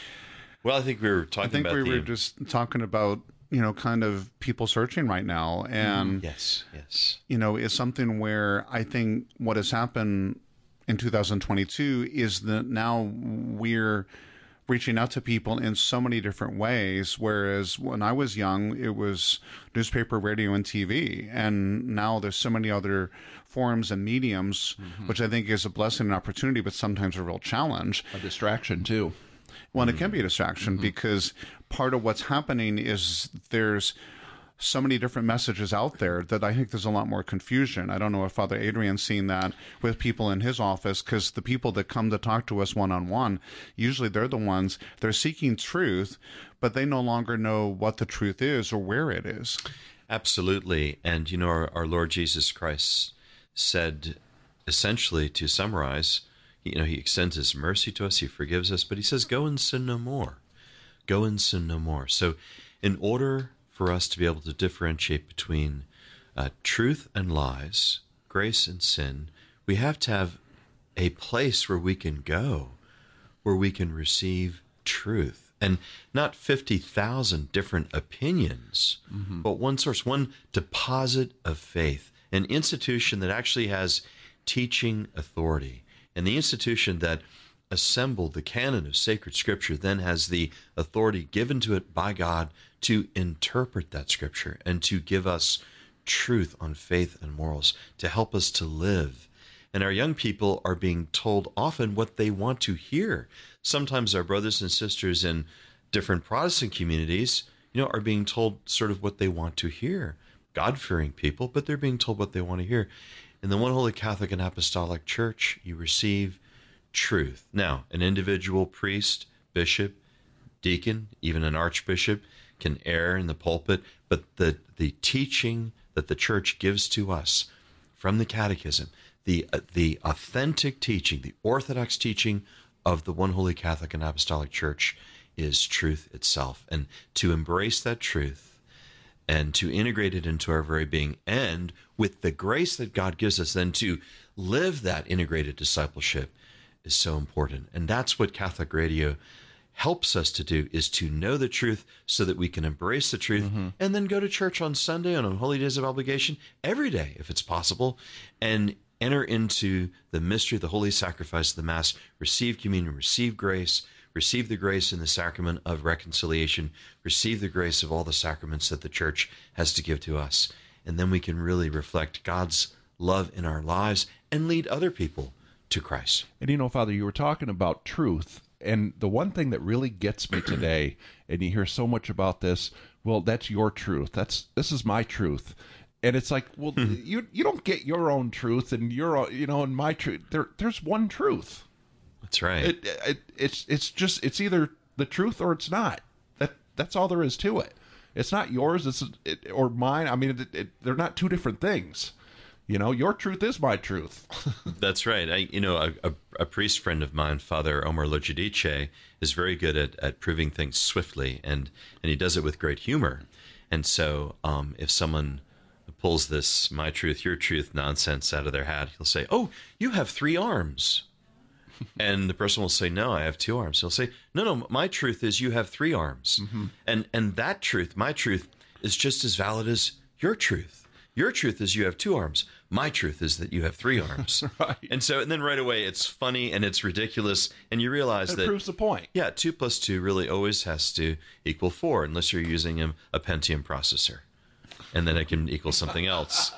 Well, I think we were talking I think about we the... were just talking about, you know, kind of people searching right now. And, yes, yes. you know, is something where I think what has happened in two thousand twenty-two is that now we're reaching out to people in so many different ways, whereas when I was young, it was newspaper, radio, and T V. And now there's so many other forums and mediums, mm-hmm. which I think is a blessing and opportunity, but sometimes a real challenge. A distraction, too. Well, and it can be a distraction mm-hmm. because part of what's happening is there's so many different messages out there that I think there's a lot more confusion. I don't know if Father Adrian's seen that with people in his office, because the people that come to talk to us one-on-one, usually they're the ones, they're seeking truth, but they no longer know what the truth is or where it is. Absolutely. And, you know, our, our Lord Jesus Christ said, essentially, to summarize, you know, he extends his mercy to us, he forgives us, but he says, go and sin no more. Go and sin no more. So in order for us to be able to differentiate between uh, truth and lies, grace and sin, we have to have a place where we can go, where we can receive truth. And not fifty thousand different opinions, mm-hmm. but one source, one deposit of faith, an institution that actually has teaching authority. And the institution that assembled the canon of sacred scripture then has the authority given to it by God to interpret that scripture and to give us truth on faith and morals, to help us to live. And our young people are being told often what they want to hear. Sometimes our brothers and sisters in different Protestant communities, you know, are being told sort of what they want to hear. God-fearing people, but they're being told what they want to hear. In the One Holy Catholic and Apostolic Church, you receive truth. Now, an individual priest, bishop, deacon, even an archbishop can err in the pulpit, but the, the teaching that the church gives to us from the catechism, the, uh, the authentic teaching, the orthodox teaching of the One Holy Catholic and Apostolic Church is truth itself. And to embrace that truth and to integrate it into our very being, and with the grace that God gives us, then to live that integrated discipleship is so important. And that's what Catholic Radio helps us to do, is to know the truth so that we can embrace the truth mm-hmm. and then go to church on Sunday and on holy days of obligation every day, if it's possible, and enter into the mystery of the holy sacrifice of the Mass, receive communion, receive grace, receive the grace in the sacrament of reconciliation, receive the grace of all the sacraments that the church has to give to us. And then we can really reflect God's love in our lives and lead other people to Christ. And you know, Father, you were talking about truth, and the one thing that really gets me today, and you hear so much about this, well, that's your truth. That's this is my truth. And it's like, well, you you don't get your own truth and your, you know, and my truth. There there's one truth. That's right. It, it it's it's just it's either the truth or it's not. That that's all there is to it. It's not yours. It's it, or mine. I mean, it, it, they're not two different things. You know, your truth is my truth. That's right. I, you know, a, a, a priest friend of mine, Father Omar Lojadice, is very good at, at proving things swiftly, and, and he does it with great humor. And so um, if someone pulls this my truth, your truth nonsense out of their hat, he'll say, oh, you have three arms. And the person will say, no, I have two arms. He'll say, no, no, my truth is you have three arms. Mm-hmm. And and that truth, my truth, is just as valid as your truth. Your truth is you have two arms. My truth is that you have three arms. Right. And so, and then right away, it's funny and it's ridiculous. And you realize it that... It proves the point. Yeah, two plus two really always has to equal four, unless you're using a, a Pentium processor. And then it can equal something else.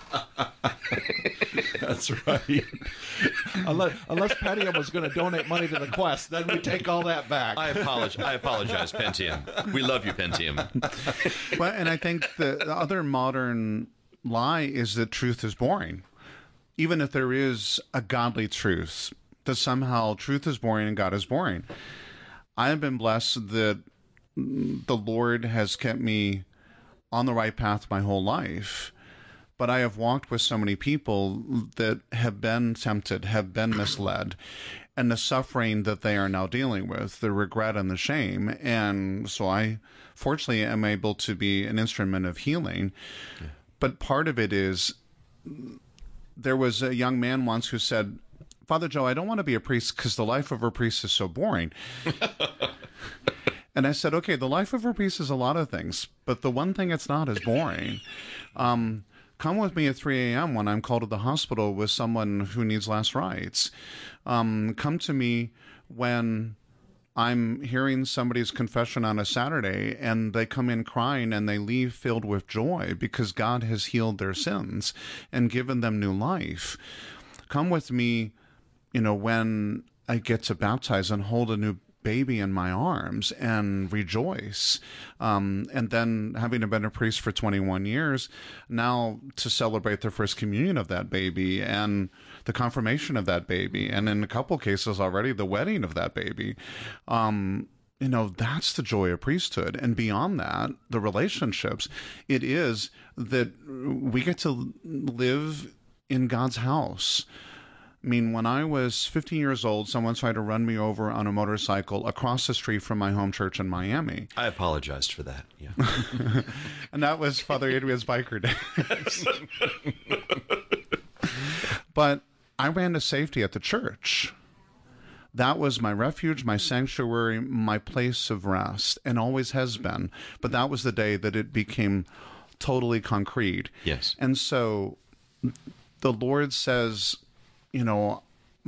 That's right. unless, unless Pentium was going to donate money to the Quest, then we take all that back. I apologize. I apologize, Pentium. We love you, Pentium. Well, and I think the, the other modern lie is that truth is boring. Even if there is a godly truth, that somehow truth is boring and God is boring. I have been blessed that the Lord has kept me on the right path my whole life. But I have walked with so many people that have been tempted, have been misled, and the suffering that they are now dealing with, the regret and the shame. And so I, fortunately, am able to be an instrument of healing. Yeah. But part of it is, there was a young man once who said, Father Joe, I don't want to be a priest because the life of a priest is so boring. And I said, okay, the life of a priest is a lot of things, but the one thing it's not is boring. Um, come with me at three a.m. when I'm called to the hospital with someone who needs last rites. Um, come to me when I'm hearing somebody's confession on a Saturday and they come in crying and they leave filled with joy because God has healed their sins and given them new life. Come with me, you know, when I get to baptize and hold a new baby in my arms and rejoice. Um, and then having been a priest for twenty-one years, now to celebrate the first communion of that baby and the confirmation of that baby. And in a couple cases already, the wedding of that baby. Um, you know, that's the joy of priesthood. And beyond that, the relationships, it is that we get to live in God's house. I mean, when I was fifteen years old, someone tried to run me over on a motorcycle across the street from my home church in Miami. I apologized for that. Yeah. And that was Father Adrian's biker days. But I ran to safety at the church. That was my refuge, my sanctuary, my place of rest, and always has been. But that was the day that it became totally concrete. Yes. And so the Lord says, you know,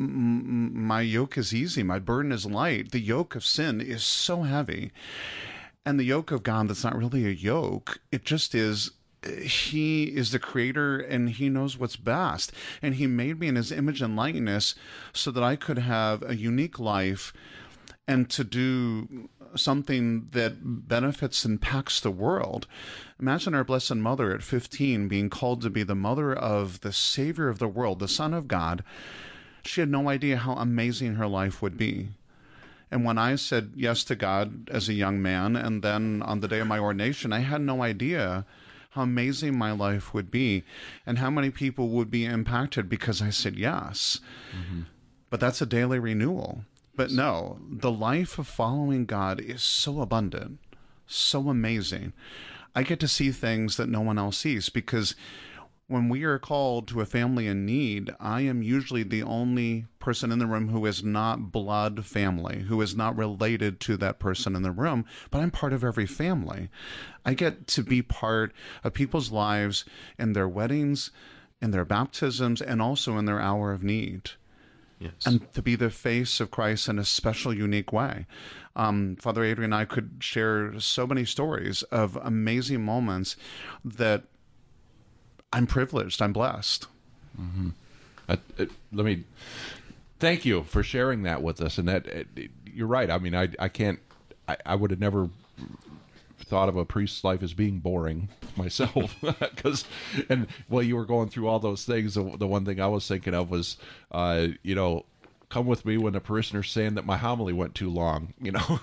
m- my yoke is easy, my burden is light. The yoke of sin is so heavy. And the yoke of God, that's not really a yoke. It just is, he is the creator and he knows what's best. And he made me in his image and likeness so that I could have a unique life and to do something that benefits and impacts the world. Imagine our Blessed Mother at fifteen being called to be the mother of the Savior of the world, the Son of God. She had no idea how amazing her life would be. And when I said yes to God as a young man, and then on the day of my ordination, I had no idea how amazing my life would be and how many people would be impacted because I said yes. Mm-hmm. But that's a daily renewal. But no, the life of following God is so abundant, so amazing. I get to see things that no one else sees because when we are called to a family in need, I am usually the only person in the room who is not blood family, who is not related to that person in the room, but I'm part of every family. I get to be part of people's lives in their weddings, in their baptisms, and also in their hour of need. Yes. And to be the face of Christ in a special, unique way. Um, Father Adrian and I could share so many stories of amazing moments that I'm privileged, I'm blessed. Mm-hmm. Uh, uh, let me thank you for sharing that with us. And that uh, you're right. I mean, I I can't. I, I would have never thought of a priest's life as being boring myself because and while you were going through all those things, the, the one thing I was thinking of was uh you know come with me when a parishioner's saying that my homily went too long, you know.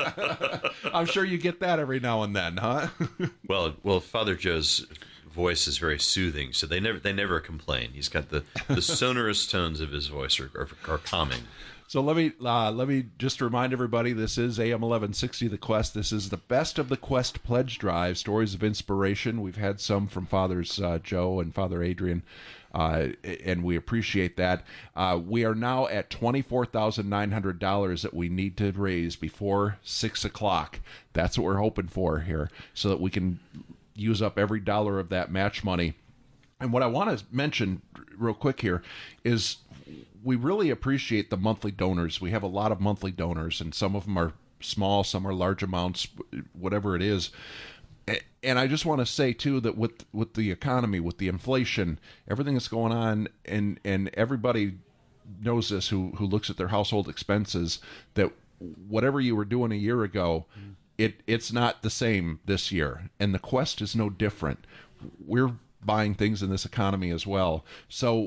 I'm sure you get that every now and then, huh? well well Father Joe's voice is very soothing, so they never they never complain. He's got the the sonorous tones of his voice are, are, are calming. So let me uh, let me just remind everybody, this is A M eleven sixty The Quest. This is the Best of the Quest Pledge Drive, stories of inspiration. We've had some from Fathers uh, Joe and Father Adrian, uh, and we appreciate that. Uh, we are now at twenty-four thousand nine hundred dollars that we need to raise before six o'clock. That's what we're hoping for here, so that we can use up every dollar of that match money. And what I want to mention real quick here is we really appreciate the monthly donors. We have a lot of monthly donors, and some of them are small, some are large amounts, whatever it is. And I just want to say, too, that with with the economy, with the inflation, everything that's going on, and, and everybody knows this who, who looks at their household expenses, that whatever you were doing a year ago, mm. it it's not the same this year. And the Quest is no different. We're buying things in this economy as well. So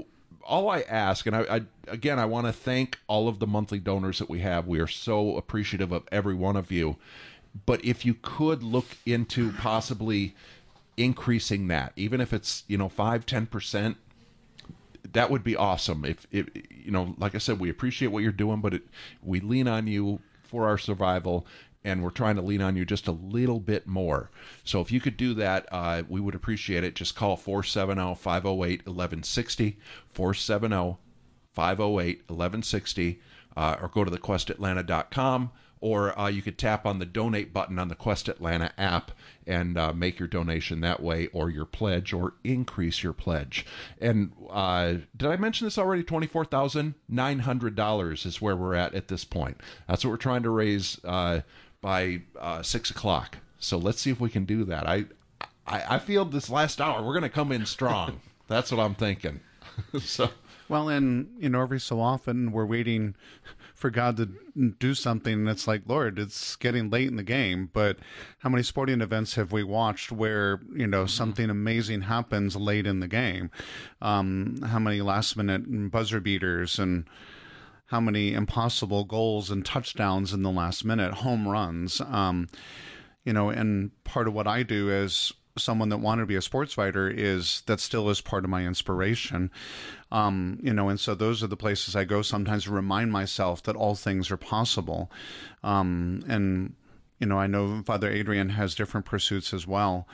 all I ask, and I, I again, I want to thank all of the monthly donors that we have. We are so appreciative of every one of you. But if you could look into possibly increasing that, even if it's, you know, five, ten percent, that would be awesome. If, if you know, like I said, we appreciate what you're doing, but it, we lean on you for our survival, and we're trying to lean on you just a little bit more. So if you could do that, uh, we would appreciate it. Just call four seven zero, five zero eight, one one six zero, four seven zero, five zero eight, one one six zero, uh, or go to the quest atlanta dot com, or uh, you could tap on the donate button on the Quest Atlanta app and uh, make your donation that way, or your pledge, or increase your pledge. And uh, did I mention this already? twenty-four thousand nine hundred dollars is where we're at at this point. That's what we're trying to raise uh, by uh, six o'clock. So let's see if we can do that. I I, I feel this last hour we're going to come in strong. That's what I'm thinking. So well, and you know, every so often we're waiting for God to do something, and it's like, Lord, it's getting late in the game, but how many sporting events have we watched where, you know, something amazing happens late in the game? Um, how many last minute buzzer beaters, and how many impossible goals and touchdowns in the last minute, home runs? Um, you know, and part of what I do as someone that wanted to be a sports writer is that still is part of my inspiration. Um, you know, and so those are the places I go sometimes to remind myself that all things are possible. Um, and, you know, I know Father Adrian has different pursuits as well,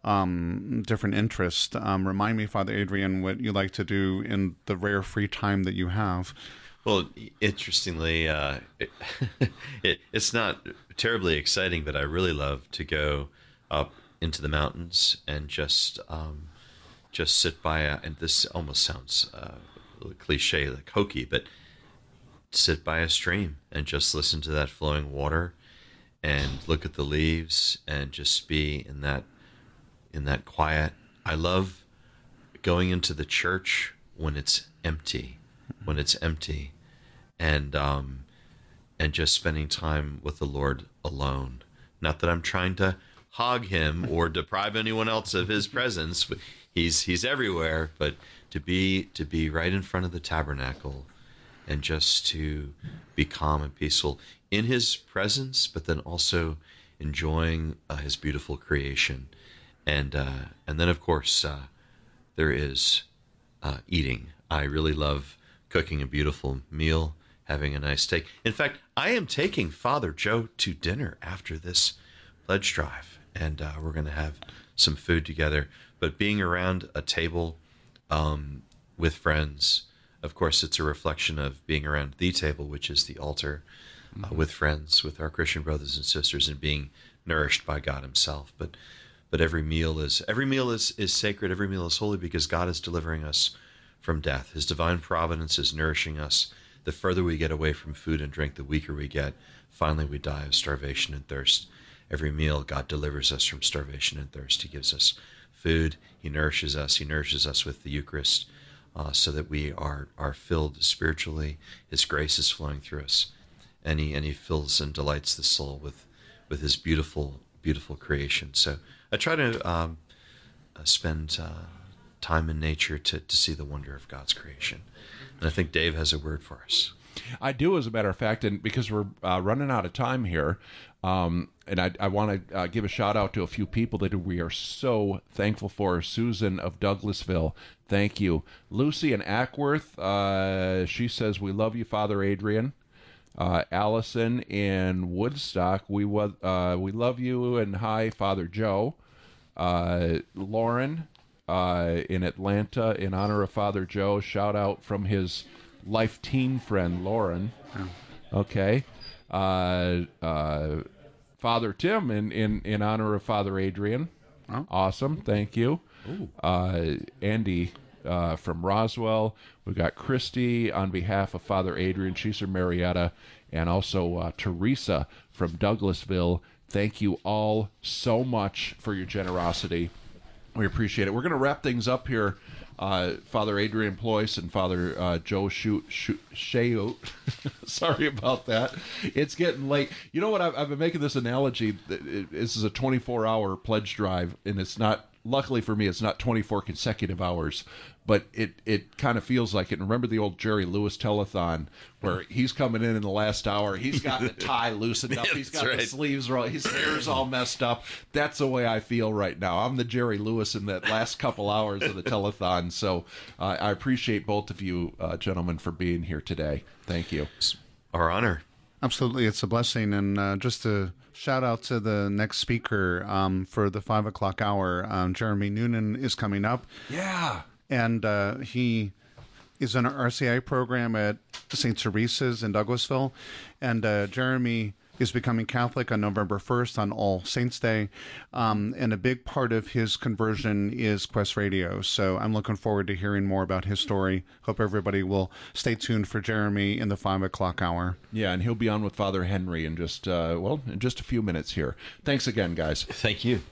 um, different interests. Um, remind me, Father Adrian, what you like to do in the rare free time that you have. Well, interestingly, uh, it, it, it's not terribly exciting, but I really love to go up into the mountains and just um, just sit by a, and this almost sounds uh, cliche, like hokey, but sit by a stream and just listen to that flowing water and look at the leaves and just be in that in that quiet. I love going into the church when it's empty, when it's empty, and um, and just spending time with the Lord alone. Not that I'm trying to hog him or deprive anyone else of his presence. He's he's everywhere, but to be to be right in front of the tabernacle and just to be calm and peaceful in his presence, but then also enjoying uh, his beautiful creation. And uh, and then, of course, uh, there is uh, eating. I really love cooking a beautiful meal, having a nice steak. In fact, I am taking Father Joe to dinner after this pledge drive, and uh, we're going to have some food together. But being around a table um, with friends, of course, it's a reflection of being around the table, which is the altar, uh, mm-hmm. with friends, with our Christian brothers and sisters, and being nourished by God himself. But but every meal is every meal is, is sacred. Every meal is holy because God is delivering us from death. His divine providence is nourishing us. The further we get away from food and drink, the weaker we get. Finally, we die of starvation and thirst. Every meal, God delivers us from starvation and thirst. He gives us food. He nourishes us. He nourishes us with the Eucharist uh, so that we are, are filled spiritually. His grace is flowing through us. And he, and he fills and delights the soul with, with his beautiful, beautiful creation. So I try to um, spend uh, time in nature to, to see the wonder of God's creation. And I think Dave has a word for us. I do, as a matter of fact, and because we're uh, running out of time here, um, and I, I want to uh, give a shout out to a few people that we are so thankful for. Susan of Douglasville, thank you. Lucy in Ackworth, uh, she says, we love you, Father Adrian. Uh, Allison in Woodstock, we uh, we love you, and hi, Father Joe. Uh, Lauren uh, in Atlanta, in honor of Father Joe, shout out from his life teen friend, Lauren. Oh. Okay. Uh, uh, Father Tim in, in, in honor of Father Adrian. Oh. Awesome. Thank you. Uh, Andy uh, from Roswell. We've got Christy on behalf of Father Adrian. She's from Marietta. And also uh, Teresa from Douglasville. Thank you all so much for your generosity. We appreciate it. We're going to wrap things up here. Uh, Father Adrian Ployce and Father uh, Joe Shoot, Shoot, Shayot. Sorry about that. It's getting late. You know what? I've, I've been making this analogy. This is a twenty-four hour pledge drive, and it's not luckily for me, it's not twenty-four consecutive hours, but it, it kind of feels like it. And remember the old Jerry Lewis telethon where he's coming in in the last hour. He's got the tie loosened up. He's got right. the sleeves rolled. His hair's all messed up. That's the way I feel right now. I'm the Jerry Lewis in that last couple hours of the telethon. So uh, I appreciate both of you, uh, gentlemen, for being here today. Thank you. It's our honor. Absolutely. It's a blessing. And uh, just to shout out to the next speaker um, for the five o'clock hour, um, Jeremy Noonan is coming up. Yeah. And uh, he is in an R C I program at Saint Teresa's in Douglasville. And uh, Jeremy is becoming Catholic on November first on All Saints Day. Um, and a big part of his conversion is Quest Radio. So I'm looking forward to hearing more about his story. Hope everybody will stay tuned for Jeremy in the five o'clock hour. Yeah, and he'll be on with Father Henry in just, uh, well, in just a few minutes here. Thanks again, guys. Thank you.